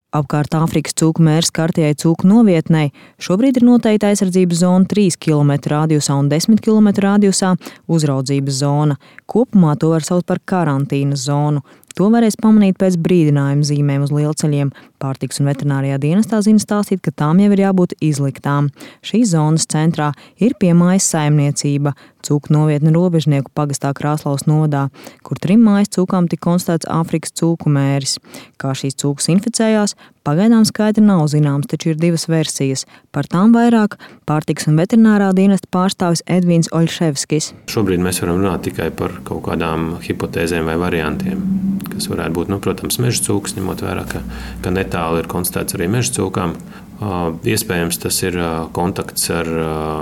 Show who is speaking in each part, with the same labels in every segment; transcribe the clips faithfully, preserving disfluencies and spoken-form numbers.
Speaker 1: Apkārt Āfrikas cūku mēra skartajai cūku novietnei šobrīd ir noteikta aizsardzības zona trīs kilometru radiusā un desmit kilometru radiusā uzraudzības zona. Kopumā to var saukt par karantīnas zonu. To varēs pamanīt pēc brīdinājuma zīmēm uz lielceļiem. Pārtikas un veterinārijā dienestā zina stāstīt, ka tām jau ir jābūt izliktām. Šīs zonas centrā ir piemājas saimniecība, cūku novietne Robežnieku pagastā Krāslaus novadā, kur trim mājas cūkām tika konstatēts Āfrikas cūku mēris. Kā šīs cūkas inficējās, pagaidām skaidri nav zināms, taču ir divas versijas. Par tām vairāk Pārtikas un veterinārā dienesta pārstāvis Edvīns Oļševskis.
Speaker 2: Šobrīd mēs varam runāt tikai par kaut kādām hipotēzēm vai variantiem, kas varētu būt, nu, protams, meža cūkas, ņemot vērā, ka, ka netālu ir konstatēts arī meža cūkām. Iespējams, tas ir kontakts ar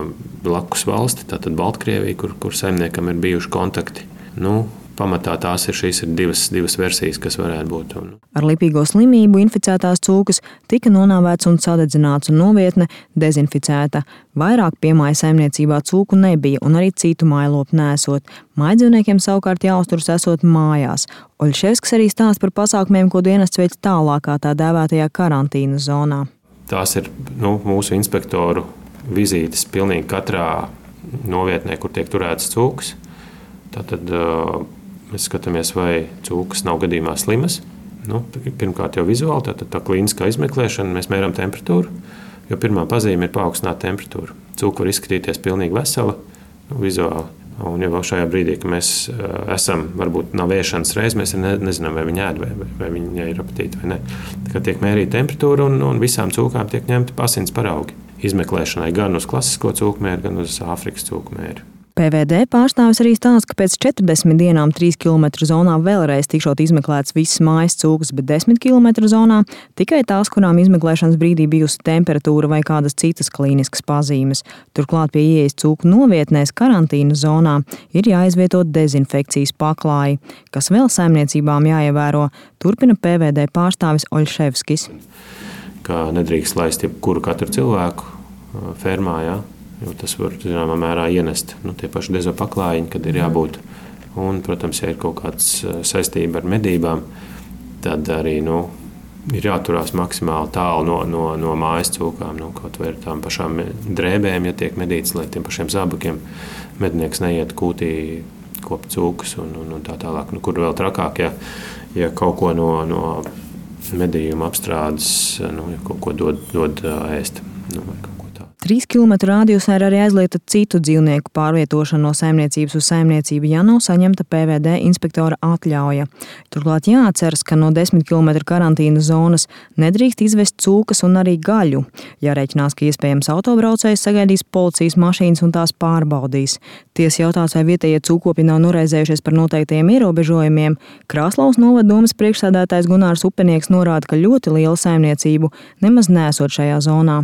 Speaker 2: blakus valsti, tātad Baltkrieviju, kur, kur saimniekam ir bijuši kontakti. Nu, pamatā tās ir šīs ir divas, divas versijas, kas varētu būt.
Speaker 1: Ar lipīgo slimību inficētās cūkas tika nonāvēts un sadedzināts un novietne dezinficēta. Vairāk piemāja saimniecībā cūku nebija un arī citu mājlopu nesot. Mājdzīvniekiem savukārt jāuzturas esot mājās. Oļševskis arī stāsta par pasākumiem, ko dienests veic tālākā tā dēvētajā karantīnas zonā.
Speaker 2: Tās ir nu, mūsu inspektoru vizītes pilnīgi katrā novietnē, kur tiek turētas cūkas. Tātad uh, mēs skatāmies, vai cūkas nav gadījumā slimas. Nu, pirmkārt jau vizuāli, tātad tā klīniskā izmeklēšana, mēs mēram temperatūru, jo pirmā pazīme ir paaugstināta temperatūra. Cūka var izskatīties pilnīgi vesela, nu, vizuāli. Un jau šajā brīdī, kad mēs uh, esam, varbūt nav ēšanas reiz, mēs ne, nezinām, vai viņi ēd, vai, vai viņai ir apetīte vai ne. Tā tiek mērīta temperatūra un, un visām cūkām tiek ņemti asins paraugi izmeklēšanai gan uz klasisko cūku mēri, gan uz Āfrikas cūku mēri.
Speaker 1: P V D pārstāvis arī stāsta, ka pēc četrdesmit dienām trīs kilometru zonā vēlreiz tikšot izmeklētas visas mājas cūkas, bet desmit kilometru zonā tikai tās, kurām izmeklēšanas brīdī bijusi temperatūra vai kādas citas klīniskas pazīmes. Turklāt pie ieejas cūku novietnēs karantīnas zonā ir jāizvieto dezinfekcijas paklāji, kas vēl saimniecībām jāievēro, turpina P V D pārstāvis Oļševskis.
Speaker 2: Kā nedrīkst laist jebkuru katru cilvēku fermā, jā. Jo tas var, zināmā mērā, ienest nu, tie paši dezopaklājiņi, kad ir jābūt. Un, protams, ja ir kaut kāds saistība ar medībām, tad arī nu, ir jāturās maksimāli tālu no, no, no mājas cūkām. Nu, kaut vai ar tām pašām drēbēm, ja tiek medīts, lai tiem pašiem zābakiem mednieks neiet kūtī kopt cūkas un, un, un tā tālāk. Nu, kur vēl trakāk, ja, ja kaut ko no, no medījuma apstrādes, nu, ja kaut ko dod, dod ēst. Nu,
Speaker 1: Trīs kilometru radiusā ir arī aizliegta citu dzīvnieku pārvietošana no saimniecības uz saimniecību, ja nav saņemta P V D inspektora atļauja. Turklāt jāatceras, ka no desmit kilometru karantīnas zonas nedrīkst izvest cūkas un arī gaļu. Jārēķinās, ka iespējams autobraucējs sagaidīs policijas mašīnas un tās pārbaudīs. Tiesa jautās, vai vietējie cūkopi nav noraizējušies par noteiktajiem ierobežojumiem. Krāslaus novada domes priekšsēdētājs Gunārs Upenieks norāda, ka ļoti liela saimniecību nemaz nesot šajā zonā.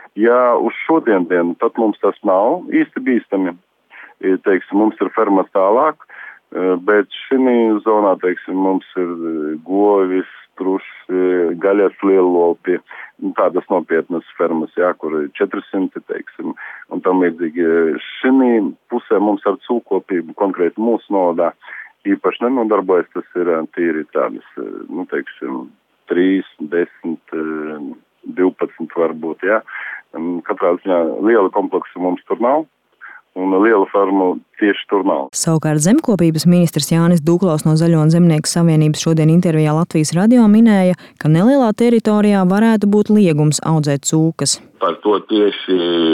Speaker 3: Ja uz šodien dienu, tad mums tas nav īsti bīstami. Teiksim, mums ir fermas tālāk, bet šī zonā, teiksim, mums ir govis, truši, gaļas lielopi, tādas nopietnas fermas, jā, kur ir četri simti, teiksim, un tam līdzīgi. Šī pusē mums ar cūkopību, konkrēti mūsu novadā, īpaši nenodarbojas, tas ir tīri tādas, nu, teiksim, trīs, desmit, divpadsmit varbūt, jā. Katrā ziņā liela kompleksa mums tur nav, un liela farmu tieši tur nav.
Speaker 1: Savukārt zemkopības ministrs Jānis Duklaus no Zaļo un Zemnieku savienības šodien intervijā Latvijas radio minēja, ka nelielā teritorijā varētu būt liegums audzēt cūkas.
Speaker 4: Par to tieši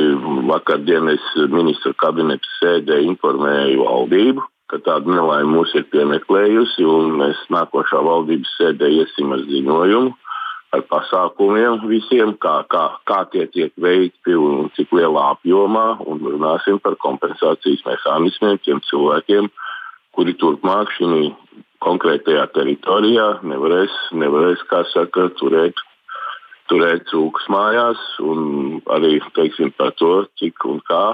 Speaker 4: vakardien es ministra kabineta sēdē informēju valdību, ka tāda nelaime mūs ir piemeklējusi, un mēs nākošā valdības sēdē iesim ar ziņojumu ar pasākumiem visiem, kā, kā, kā tie tiek veikti un cik lielā apjomā, un runāsim par kompensācijas mehānismiem tiem cilvēkiem, kuri turpmāk šī konkrētajā teritorijā nevarēs, nevarēs kā saka, turēt, turēt cūkas mājās, un arī, teiksim, par to, cik un kā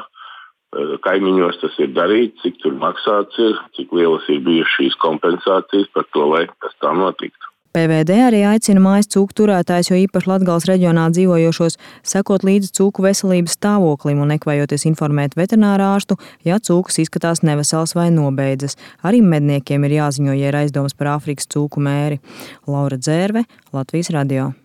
Speaker 4: kaimiņos tas ir darīts, cik tur maksāts ir, cik lielas ir bijušas šīs kompensācijas par to, lai tas tā notiktu.
Speaker 1: P V D arī aicina mājas cūku turētājus, jo īpaši Latgales reģionā dzīvojošos, sekot līdzi cūku veselības stāvoklim un nekvajoties informēt veterinārārstu, ja cūkas izskatās neveselas vai nobeidzas. Arī medniekiem ir jāziņo, ja ir aizdomas par Āfrikas cūku mēri. Laura Dzērve, Latvijas radio.